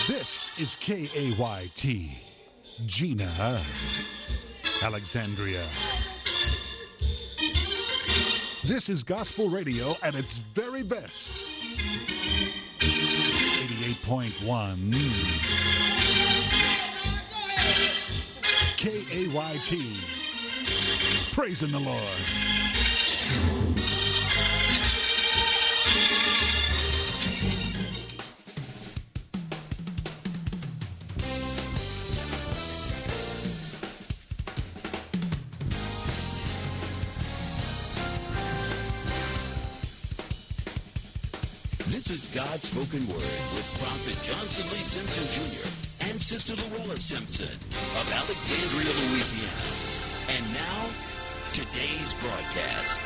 This is KAYT, Gina, Alexandria. This is gospel radio at its very best. 88.1 KAYT. Praising the Lord. This is God's Spoken Word with Prophet Johnson Lee Simpson Jr. and Sister Luella Simpson of Alexandria, Louisiana. And now, today's broadcast.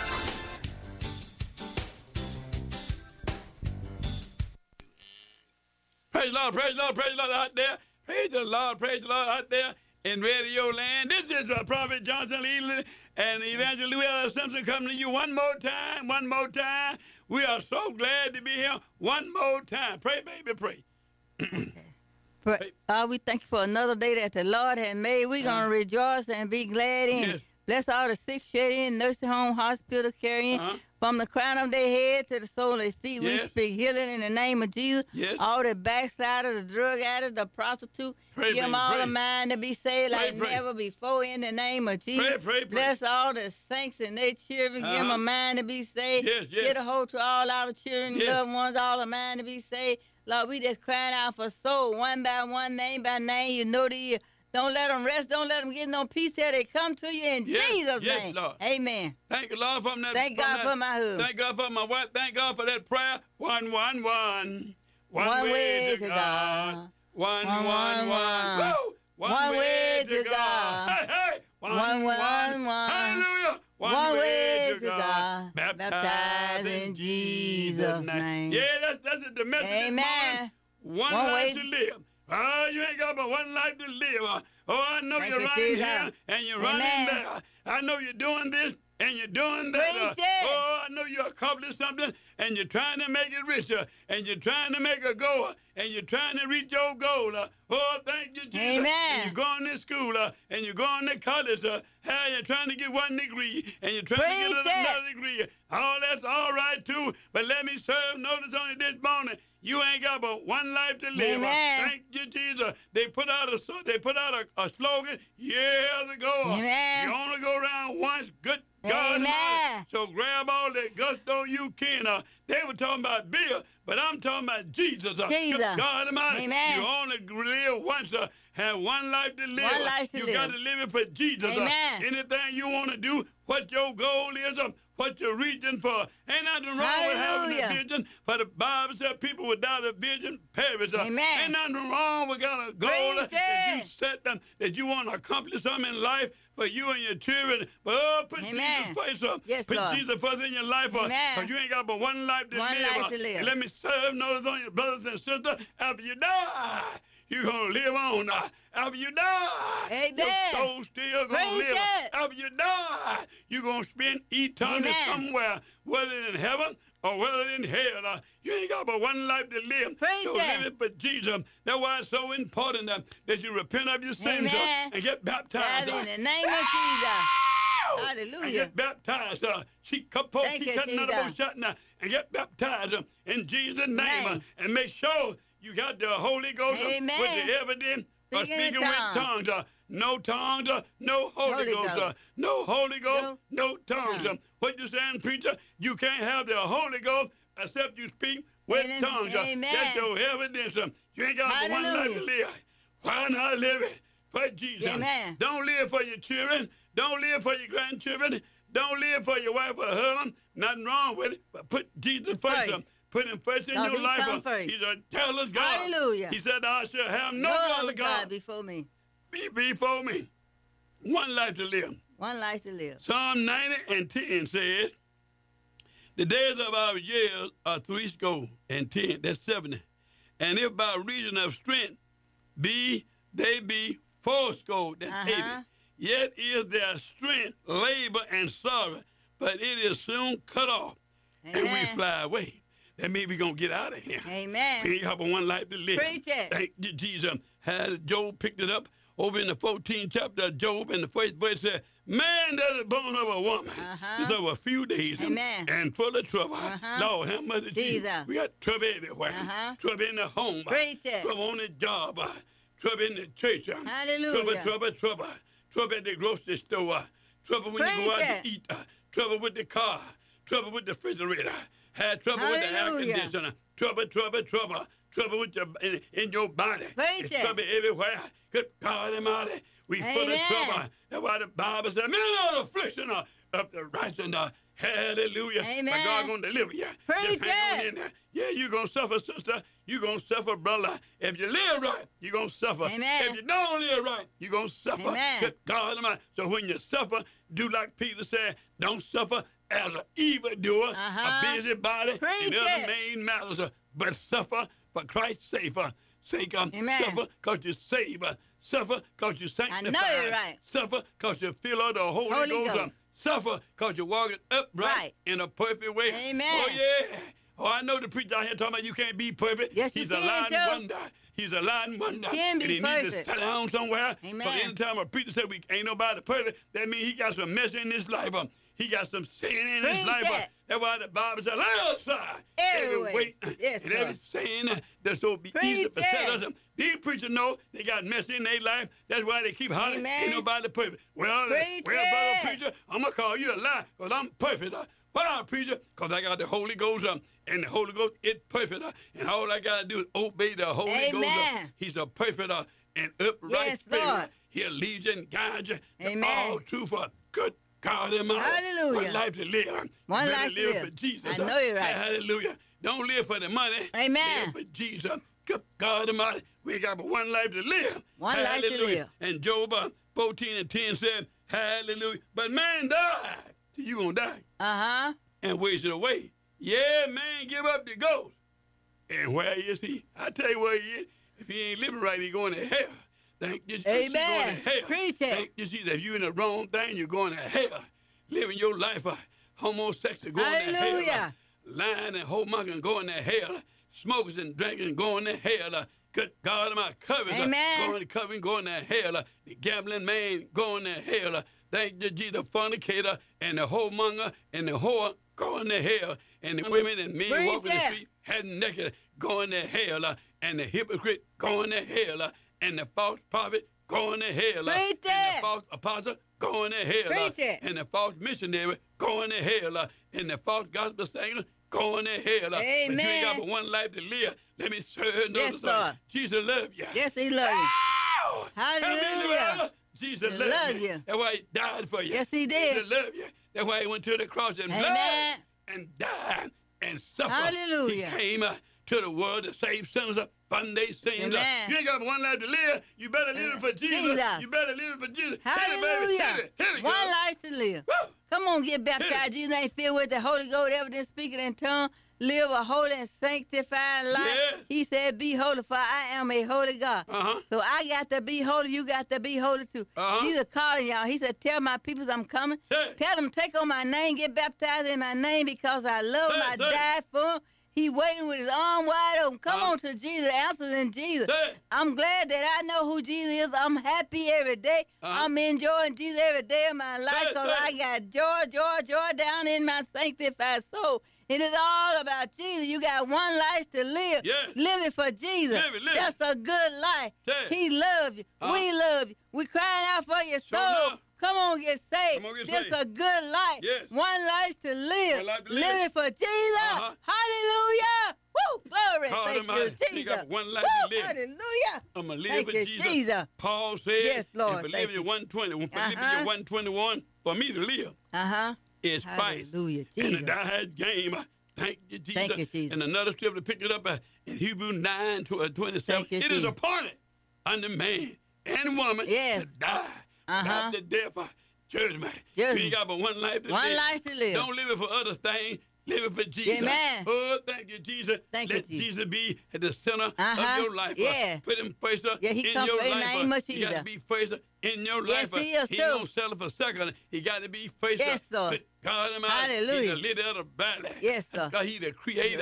Praise the Lord, praise the Lord, praise the Lord out there. Praise the Lord out there in radio land. This is Prophet Johnson Lee and Evangelist Luella Simpson coming to you one more time. We are so glad to be here one more time. Pray, baby, pray. We thank you for another day that the Lord has made. We're going to rejoice and be glad in it. Yes. Bless all the sick, shed in, nursing home, hospital, carrying, from the crown of their head to the sole of their feet. Yes. We speak healing in the name of Jesus. Yes. All the backsliders, the drug addicts, the prostitute, Pray, give them baby, all pray. a mind to be saved Pray, like pray. never before in the name of Jesus. Pray. Bless all the saints and their children. Give them a mind to be saved. Yes. Get a hold to all our children, Yes. loved ones, all a mind to be saved. Lord, we just crying out for soul, one by one, name by name. You know the Don't let them rest. Don't let them get no peace till they come to you in Jesus' name. Lord. Amen. Thank you, Lord, for that. Thank God for my husband. Thank God for my wife. Thank God for that prayer. 111. One way to God. 111. Woo! One way to God. Hey. 111. Hallelujah. One way to God. Baptized in Jesus' name. Yeah, that's the message this Amen. morning. One life to live. Oh, you ain't got but one life to live. I know Thank you're you, running Jesus. here and you're running Amen. there. I know you're doing this and you're doing that. Preach it. I know you accomplished something and you're trying to make it richer and you're trying to make a goal and you're trying to reach your goal. Thank you, Jesus. Amen. And you're going to school and you're going to college. You're trying to get one degree and you're trying to Preach get it. another degree. All that's all right, too. But let me serve notice on you this morning. You ain't got but one life to live. Amen. Thank you, Jesus. They put out a slogan years ago. Amen. You only go around once. Good God Amen. Almighty. So grab all that gusto you can. They were talking about Bill, but I'm talking about Jesus. Jesus. Good God Almighty. Amen. You only live once. Have one life to live. One life to you live. got to live it for Jesus. Amen. Anything you want to do, what your goal is, what you're reaching for. Ain't nothing wrong with having a Hallelujah. vision. For the Bible said people without a vision perish. Amen. Ain't nothing wrong with got a goal Preach that you it. set them, that you want to accomplish something in life for you and your children. But put Amen. Jesus first. Yes, put Lord. Jesus first in your life. Amen. Because you ain't got but one life to One live. life to live. And let me serve notice on your brothers and sisters. After you die, you're going to live on. After you die, Amen. your soul still going to Preach live. it. After you die, you're going to spend eternity Amen. somewhere, whether in heaven or whether in hell. You ain't got but one life to live. Praise so it. live it for Jesus. That's why it's so important that you repent of your sins Amen. and get baptized. God, in the name of Jesus. Hallelujah. And get baptized. Thank you, Jesus. And get baptized in Jesus' name. Name. And make sure you got the Holy Ghost Amen. with the evidence of Speaking in speaking with tongues. tongues. No tongues, no Holy Holy Ghost. Ghost. No Holy Ghost, no tongues. tongues. What you saying, preacher? You can't have the Holy Ghost except you speak with Amen. tongues. Amen. That's your evidence. You ain't got but one life to Hallelujah. live. Why not live it for Jesus? Amen. Don't live for your children. Don't live for your grandchildren. Don't live for your wife or husband. Nothing wrong with it. But put Jesus first. First. Put him first in No, your he life. come first. He's a jealous God. Hallelujah. He said, I shall have no No other other God God before me. be before me. One life to live. One life to live. Psalm 90 and 10 says, the days of our years are threescore and 10. That's 70. And if by reason of strength they be fourscore, that's 80. Yet is their strength labor and sorrow, but it is soon cut off, and we Amen. fly away. That means we're going to get out of here. Amen. We ain't got but one life to live. Preach it. Thank you, Jesus. Has Job picked it up over in the 14th chapter of Job, in the first verse said, man that is born of a woman is of a few days and full of trouble. Lord, have mercy, Jesus. We got trouble everywhere. Trouble in the home. Preach it. Trouble on the job. Trouble in the church. Hallelujah. Trouble. Trouble at the grocery store. Trouble when you go out to eat. Trouble with the car. Trouble with the refrigerator. Had trouble with the air conditioner. Trouble. Trouble with in your body. It's trouble everywhere. Good God Almighty. We full of trouble. That's why the Bible said, many are the affliction of the righteous. Hallelujah. Amen. But God going to deliver you. Preach Just hang on in there. Yeah, you're going to suffer, sister. You're going to suffer, brother. If you live right, you're going to suffer. Amen. If you don't live right, you're going to suffer. Amen. Good God Almighty. So when you suffer, do like Peter said, don't suffer as an evildoer, a busybody, and other main matters, but suffer for Christ's sake. Suffer because you're saved. Suffer because you're sanctified. I know you're right. Suffer because you feel of the Holy Ghost. Suffer because you're walking upright in a perfect way. Amen. Oh, yeah. Oh, I know the preacher out here talking about you can't be perfect. Yes, He's you a can, lying wonder. He's a lying wonder. Can be and he perfect. needs to sit down somewhere. Amen. Because anytime a preacher says we ain't nobody perfect, that means he got some mess in his life. He got some sin in his life. That's why the Bible says, lay aside every weight and every sin that's so be easy to beset us. These preachers know they got mess in their life. That's why they keep hollering, ain't nobody perfect. Well, brother preacher, I'm going to call you a lie because I'm perfect. Why, preacher? Because I got the Holy Ghost, and the Holy Ghost is perfect. And all I got to do is obey the Holy Ghost. He's a perfect and upright spirit. He'll lead you and guide you to all truth. Good God Almighty. Hallelujah. One life to live. One life to live for Jesus. I know you're right. Hallelujah. Don't live for the money. Amen. Live for Jesus. Good God Almighty. We got but one life to live. One life to live. And Job 14:10 said, hallelujah. But man died. You gonna die. And waste it away. Yeah, man, give up the ghost. And where is he? I tell you where he is. If he ain't living right, he going to hell. Thank you, Jesus. Amen. Going to hell. Preach it. Thank you, Jesus. If you in the wrong thing, you're going to hell. Living your life homosexual, going to hell. Lying and homemucking, going to hell. Smokers and drinking, going to hell. Good God, my covers going to hell. The gambling man going to hell. Thank you, Jesus. Fornicator and the whoremonger and the whore going to hell. And the women and men walking the street head naked going to hell. And the hypocrite going to hell. And the false prophet going to hell. And the false apostle going to hell. And the false missionary going to hell. And the false gospel singer going to hell. Amen. But you ain't got but one life to live. Let me serve another. Jesus love you. Yes, he love you. Hallelujah. Jesus love you. That's why he died for you. Yes, he did. Jesus love you. That's why he went to the cross and bled and died and suffered. Hallelujah. He came to the world to save sinners from their sins. You ain't got one life to live. You better live it for Jesus. You better live it for Jesus. Hallelujah. One life to live. Woo. Come on, get baptized. Jesus ain't filled with the Holy Ghost, evidence speaking in tongues. Live a holy and sanctified life. Yes. He said, be holy, for I am a holy God. So I got to be holy. You got to be holy too. Jesus calling y'all. He said, tell my people I'm coming. Tell them, take on my name, get baptized in my name because I love him. I died for him. He waiting with his arm wide open. Come on to Jesus. The answer's in Jesus. I'm glad that I know who Jesus is. I'm happy every day. I'm enjoying Jesus every day of my life because I got joy down in my sanctified soul. It is all about Jesus. You got one life to live. Live it for Jesus. Live it. That's a good life. He loves you. We love you. We crying out for your soul. Come on, get saved. This is a good life. One life to live. Live it for Jesus. Hallelujah. Woo, glory. Thank you, Jesus. Got one life to live. Hallelujah. I'm going to live for Jesus. Paul said, yes, Lord, in Philippians 1:21, for me to live is Christ. Hallelujah, Jesus. And the died game. Thank you, Jesus. Thank you, Jesus. And another scripture picked it up in Hebrews 9:27. It is appointed unto man and woman to die. Not the death of judgment. You ain't got but one life to live. One life to live. Don't live it for other things. Live it for Jesus. Amen. Oh, thank you, Jesus. Let Jesus be at the center of your life. Put him first in your life. He got to be first in your life. He don't settle for second. He got to be first. Yes, Lord. God Almighty. Hallelujah. He's the leader of the body. Yes, sir. He's the creator.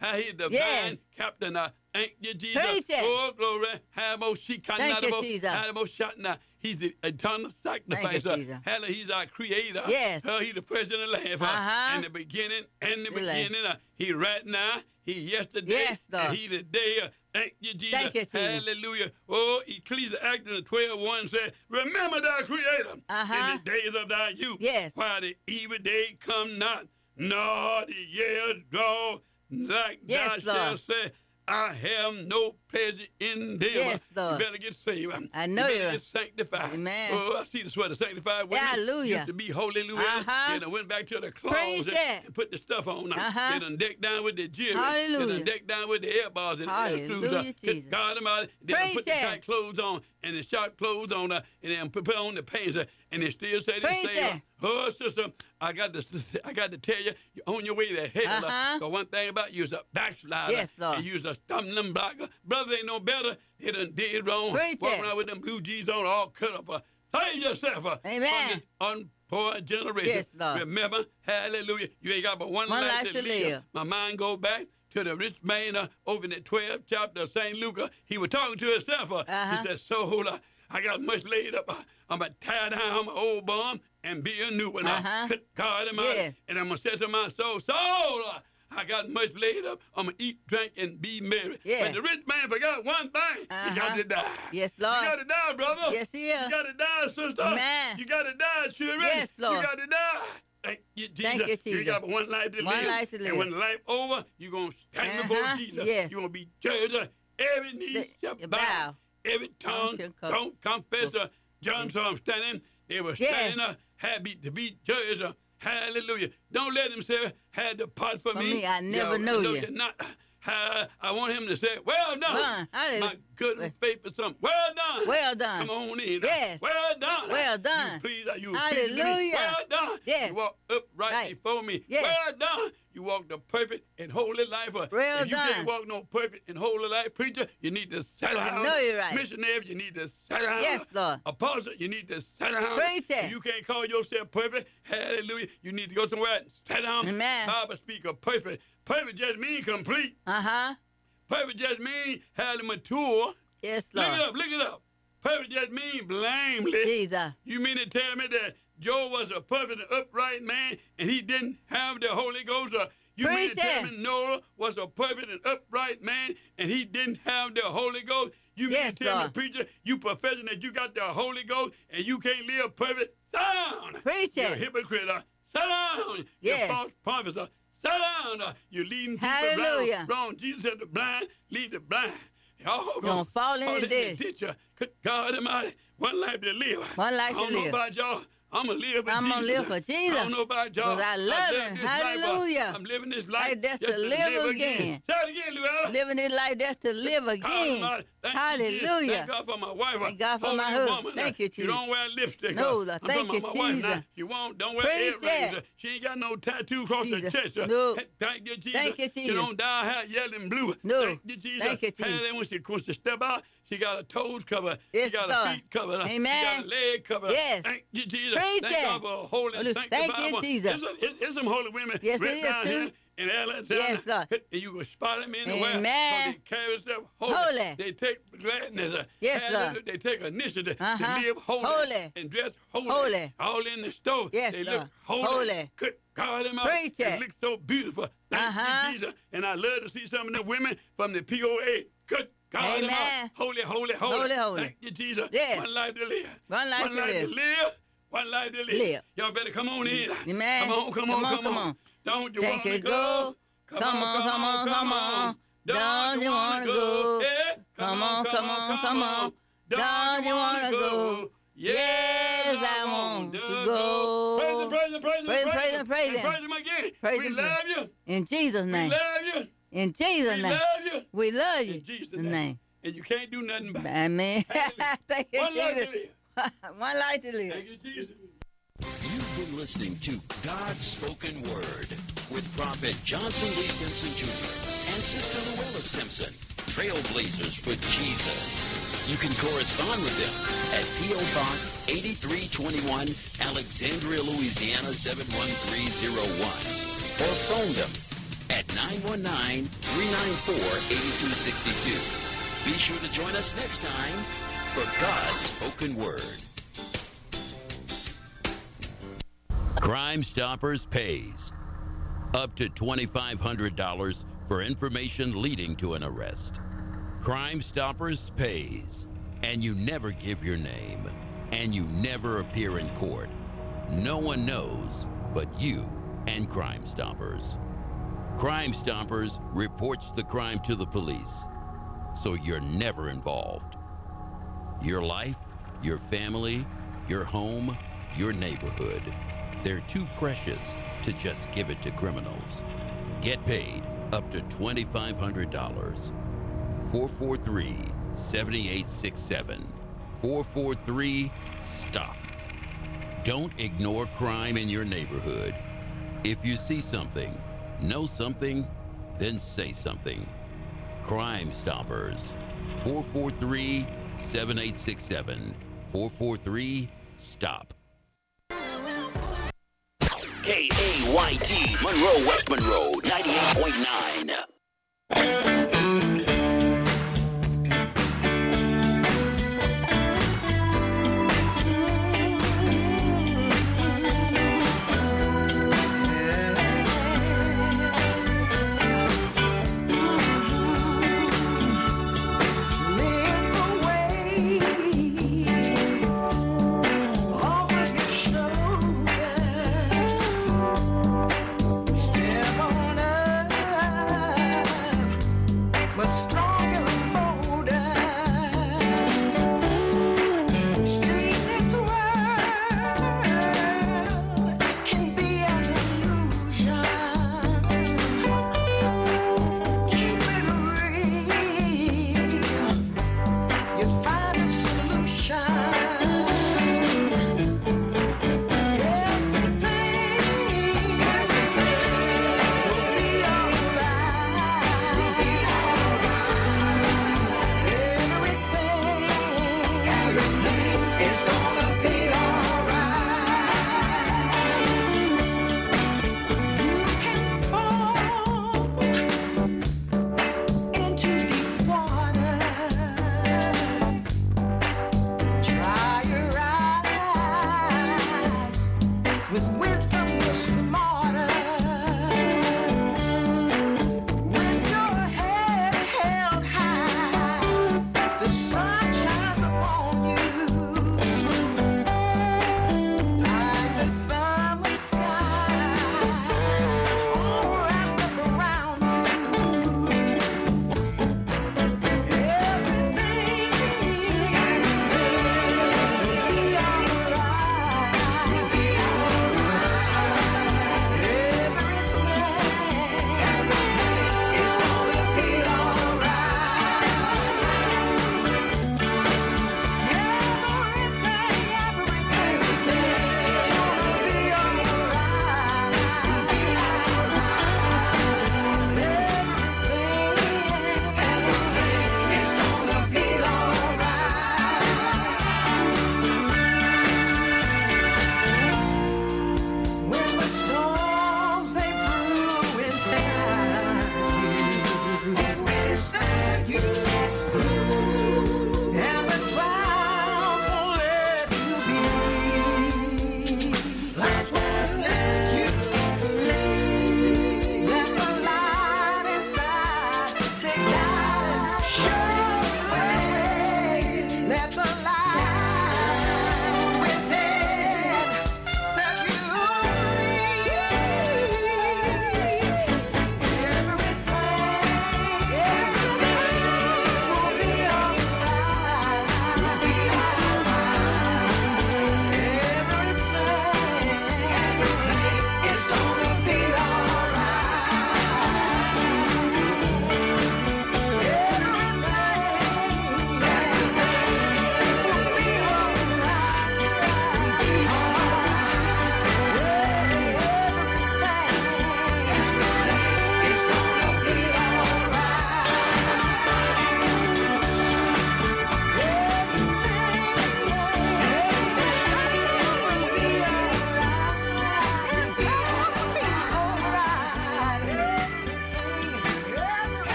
How he's the Yes. divine captain. Thank you, Jesus. Preach it. Oh, glory. Thank you, Jesus. He's the eternal sacrifice. Jesus. Hallelujah. He's our creator. Yes. He's the first and the last. And the beginning and the beginning. He right now. He yesterday. Yes, Lord. And he today. Thank you, Jesus. Thank you, Jesus. Hallelujah. Oh, Ecclesiastes 12:1 says, remember thy creator in the days of thy youth. Yes. While the evil day come not, nor the years draw, like Yes, thou Lord. shalt say, I have no pleasure in them. Yes, Lord. You better get saved. I know you you're better get sanctified. Amen. Oh, I see the sweat of sanctified women. Hallelujah. Used to be holy, Then I went back to the Praise closet that. and put the stuff on. They done decked down with the jewelry. Hallelujah. They done decked down with the air bars and the air Hallelujah, shoes. Jesus. God Almighty. They done Praise put the that. tight clothes on and the sharp clothes on, and then put on the pants, and they still say Praise they that. oh, sister, I got to tell you, you're on your way to hell. So one thing about you is a backslider. Yes, Lord. And you's a stumbling block. Brother ain't no better. They done did wrong. Praise Walking that. around with them blue jeans on all cut up. Save yourself Amen. from this unpoor generation. Yes, Lord. Remember, hallelujah, you ain't got but one life to live. My mind go back to the rich man over in the 12th chapter of St. Luke. He was talking to himself. He said, soul, I got much laid up. I'm going to tear down my old bum and be a new one. Good God Almighty. Yeah. And I'm going to say to my soul, I got much laid up. I'm going to eat, drink, and be merry. Yeah. But the rich man forgot one thing. He got to die. Yes, Lord. You got to die, brother. Yes, he is. You got to die, sister. Amen. You got to die, children. Yes, Lord. You got to die. Thank you, Jesus. Thank you, Jesus. You got one life to live. One life to live. And when life over, you're going to stand before Jesus. Yes. You're going to be judged. Every knee shall bow. Every tongue don't confess. John saw them standing. They were standing happy to be judged. Hallelujah. Don't let him say, had the part for me. I never knew you. You're not. I want him to say, well done, my good and faithful son. Well done. Well done. Come on in. Yes. Well done. Well done. You please, you Hallelujah. Well done. Yes. You walk upright before me. Yes. Well done. You walk the perfect and holy life. Well if you done. can't walk no perfect and holy life, preacher, you need to settle down. I know you're right. Missionary, you need to settle down. Yes, Lord. Apostle, you need to settle down. Preach it. If you can't call yourself perfect, hallelujah, you need to go somewhere and settle down. Amen. Bible speak of perfect. Perfect just means complete. Perfect just means highly mature. Yes, Lord. Look it up. Perfect just means blameless. Jesus. You mean to tell me that Job was a perfect and upright man and he didn't have the Holy Ghost? You mean to tell me Noah was a perfect and upright man and he didn't have the Holy Ghost? You mean to tell me, preacher, you professing that you got the Holy Ghost and you can't live perfect? Sound. Preach it. You're a hypocrite. Sit down. You're a false prophet. Sit down. You're leading people wrong. Jesus said the blind lead the blind. Y'all gonna fall into this. Good God Almighty, one life to live. One life to live. I don't know about y'all. I'm going to live for Jesus. I'm going to live for Jesus. I don't know about y'all. Because I love him. Hallelujah. I'm living this life. Like that's to live again. Say it again, Luella. Living this life, that's to live again. Hallelujah. Thank God for my wife. Thank God for my husband. Thank you, Jesus. You don't wear lipstick. No, I'm thank talking you, about my wife Jesus. now. She don't wear earrings. She ain't got no tattoo across the chest. No. Thank you, Jesus. Thank you, Jesus. She don't dye her yellow and blue. No. Thank you, Jesus. Thank you, Jesus. And then when she step out, she got her toes covered. Yes, she got Lord. her feet covered. Amen. She got her leg covered. Yes. Thank you, Jesus. Praise Thank God for a holy and sanctified Thank you, one. Jesus. There's some holy women Yes, right it is, down too. here in Atlanta. Yes, Lord. And you can spot them anywhere. Amen. So they carry themselves holy. Holy. They take gladness. Yes, hallelujah. Lord. They take initiative to Uh-huh. live holy, Holy. and dress holy. Holy. All in the store. Yes, they Lord. look holy. Holy. Good God Almighty. Preach They it. look so beautiful. Thank you, Jesus. And I love to see some of the women from the POA. Good God Amen. Almighty. Holy, holy, holy. Holy, holy. Thank you, Jesus. Yes. One life to live. One life to live. One life to live. Live. Y'all better come on in. Amen. Come on. Don't you want to go? Come on. Don't you want to go? Come on. Don't you want to go? Yes, I want to go. Praise him. Praise him. Praise him again. Praise We him. love you. In Jesus' We name. love you. In Jesus' We name. love you. We love you. In Jesus' name. name. And you can't do nothing about it. Amen. Thank you, One life to Jesus. live. One life to live. Thank you, Jesus. You've been listening to God's Spoken Word with Prophet Johnson Lee Simpson Jr. and Sister Luella Simpson, trailblazers for Jesus. You can correspond with them at P.O. Box 8321, Alexandria, Louisiana 71301, or phone them at 919-394-8262. Be sure to join us next time for God's Spoken Word. Crime Stoppers pays up to $2,500 for information leading to an arrest. Crime Stoppers pays, and you never give your name, and you never appear in court. No one knows but you and Crime Stoppers. Crime Stoppers reports the crime to the police, so you're never involved. Your life, your family, your home, your neighborhood, they're too precious to just give it to criminals. Get paid up to $2,500. 443-7867. 443-STOP. Don't ignore crime in your neighborhood. If you see something, know something, then say something. Crime Stoppers. 443-7867. 443-STOP. KAYT, Monroe, West Monroe, 98.9.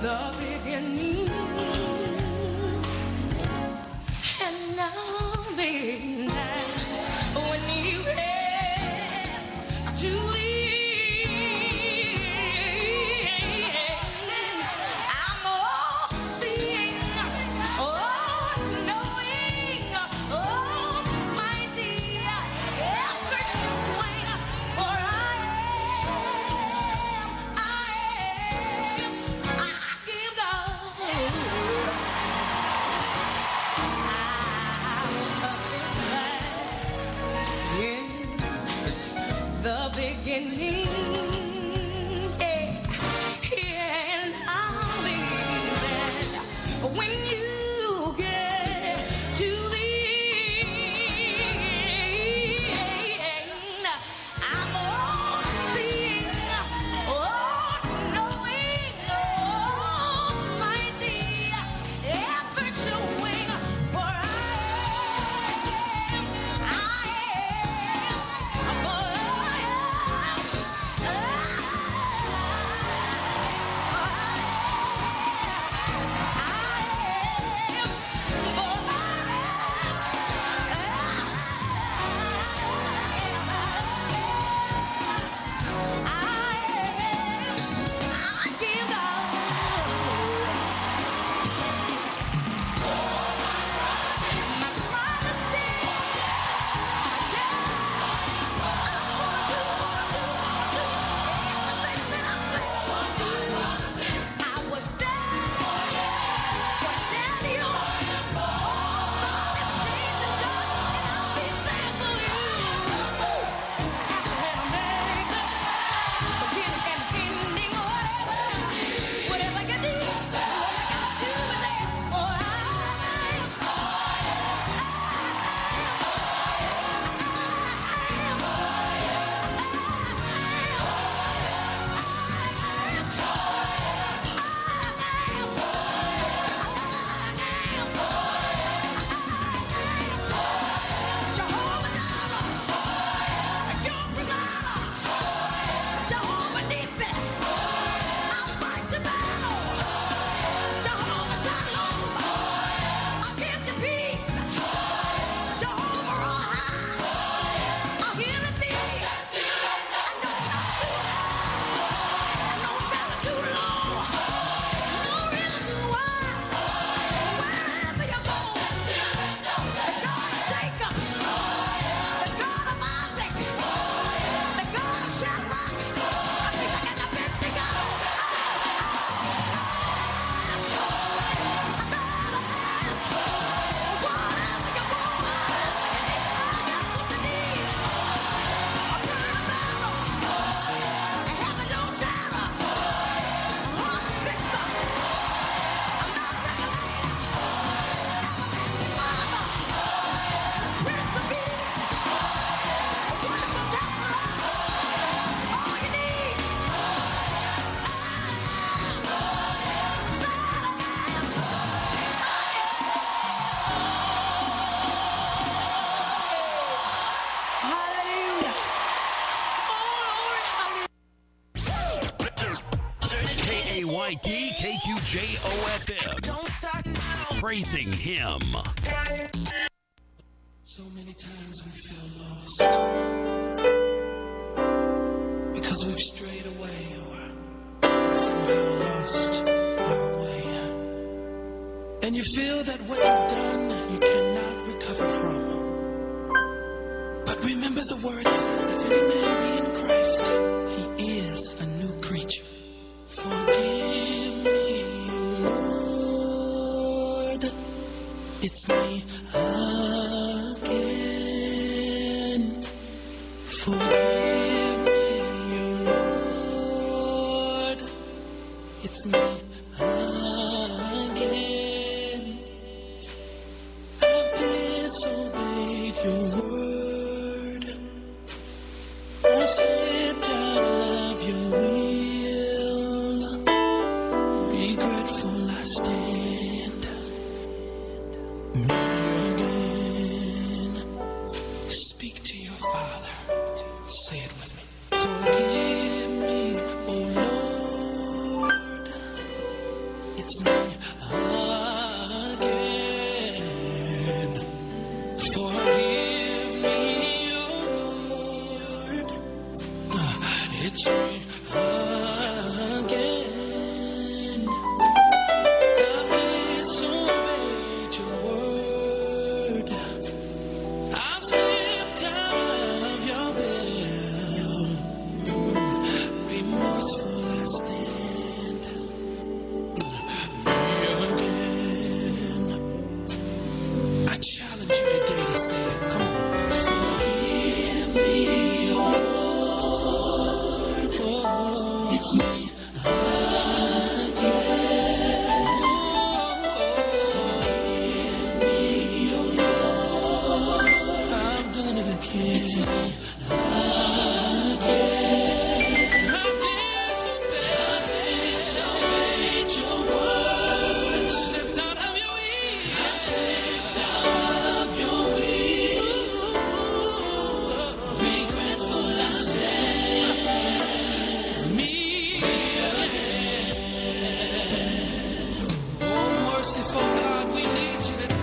the beginning and now being time when you have to leave. I'm all seeing, all knowing, almighty, ever showing, for I give God. The beginning, and I'll be there when you get to the end. I'm all seeing, all knowing, almighty, ever showing, for KQJOFM. Praising him. So many times we feel lost because we've strayed away or somehow lost our way. And you feel that what you've done you cannot recover from. But remember the word says, if any man be in Christ, he is a new creature. Forgive me, Lord, it's me again. Forgive me, Lord, it's me again. I've disobeyed your word, I've slipped out of your will. Regretful I stand, me again. Speak to your Father, say it with me. Forgive me, oh Lord, it's me again. Forgive me, oh Lord. It's me again. I've disobeyed your word. I've slipped out of your will. Remorseful I stand. Me again. I challenge you today to say it. Come on. Forgive me, oh Lord. Oh, it's me again. Forgive me, oh Lord. I've done it again. It's me again. I've disobeyed your word. Slipped out of your will. I've slipped out of your will. Regretful I stand. Me again. Oh, merciful God, we need you today.